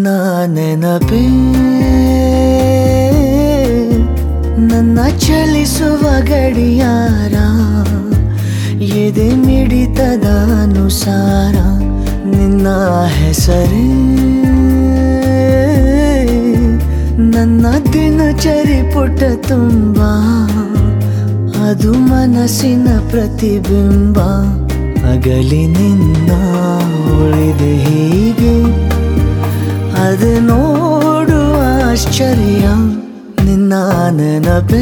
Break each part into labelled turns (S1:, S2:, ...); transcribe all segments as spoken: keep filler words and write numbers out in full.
S1: ನಿನ್ನ ನೆನಪೇ ನನ್ನ ಚಲಿಸುವ ಗಡಿಯಾರ, ಎದೆ ಮಿಡಿತದ ಅನುಸಾರ ನಿನ್ನ ಹೆಸರೇ ನನ್ನ ದಿನಚರಿ ಪುಟ ತುಂಬ, ಅದು ಮನಸ್ಸಿನ ಪ್ರತಿಬಿಂಬ. ಅಗಲಿ ನಿನ್ನ ಉಳಿದೆ ಹೀಗೆ, ಅದು ನೋಡುವ ಆಶ್ಚರ್ಯ. ನಿನ್ನ ನೆನಪೇ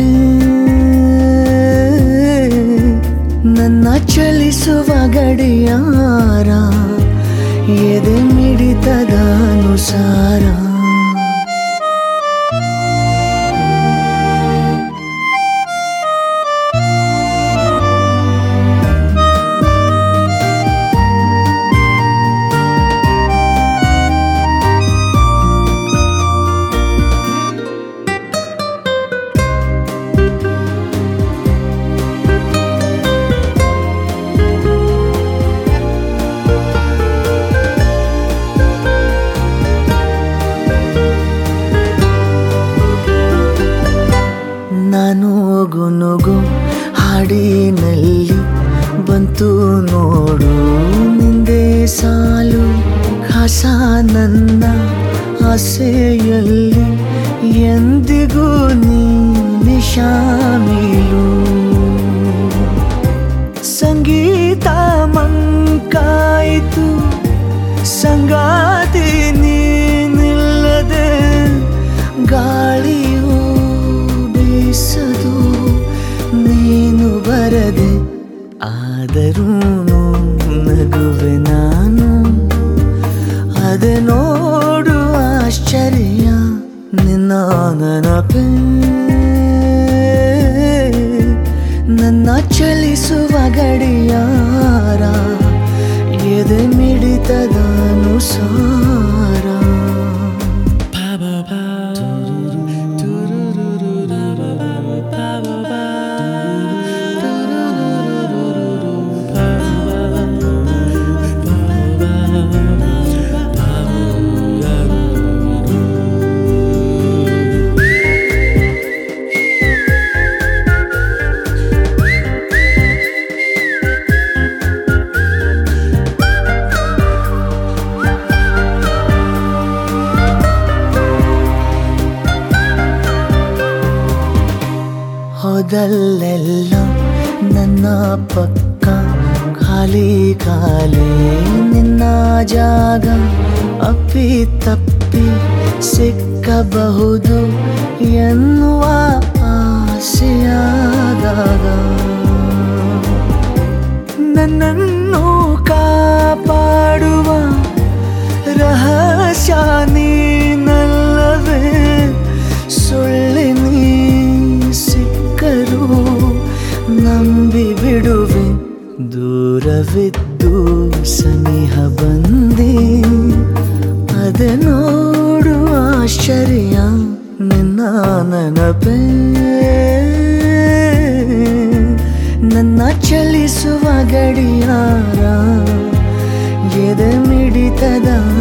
S1: ನನ್ನ ಚಲಿಸುವ ಗಡಿಯಾರ, ಎದೆ ಮಿಡಿತದ ಅನುಸಾರ. ನಾನು ಗುನುಗು ಹಾಡಿನಲ್ಲಿ ಬಂತು ನೋಡು ನಿಂದೆ ಸಾಲು, ಖಾಸ ನನ್ನ ಆಸೆಯಲ್ಲಿ ಎಂದಿಗೂ ನೀನೆ ಶಾಮೀಲು. ಸಂಗೀತ ಮಂಕಾಯಿತು ಸಂಗಾತಿ ನೀನಿಲ್ಲದೆ, ಗಾಳಿಯು ಬೀಸದು ನೀನು ಬರದೆ, ಆದರೂ ನಗುವೆ ನಾನು. ಅದೆ ನೋಡುವ ಆಶ್ಚರ್ಯ. ನಿನ್ನ ನೆನಪೇ ನನ್ನ ಚಲಿಸುವ ಗಡಿಯಾರ, ಎದೆ ಮಿಡಿತದ ಅನುಸಾರ. ಹೋದಲ್ಲೆಲ್ಲ ನನ್ನ ಪಕ್ಕ ಖಾಲಿ ಖಾಲಿ ನಿನ್ನ ಜಾಗ, ಅಪ್ಪಿ ತಪ್ಪಿ ಸಿಕ್ಕಬಹುದು ಎನ್ನುವ ಆಸೆಯಾದಾಗ, ನನ್ನನ್ನು ಕಾಪಾಡುವ ರಹಸ್ಯ ನೀನಲ್ಲವೇ. ಸುಳ್ಳಿ ನೀ ಸಿಕ್ಕರು ನಂಬಿ ಬಿಡುವೆ, ದೂರವಿದ್ದು ಸನಿಹ ಬಂದೆ, ಅದೆ ನೋಡುವ ಆಶ್ಚರ್ಯ. ನಿನ್ನ ನೆನಪೇ ನನ್ನ ಚಲಿಸುವ ಗಡಿಯಾರ, ಎದೆ ಮಿಡಿತದ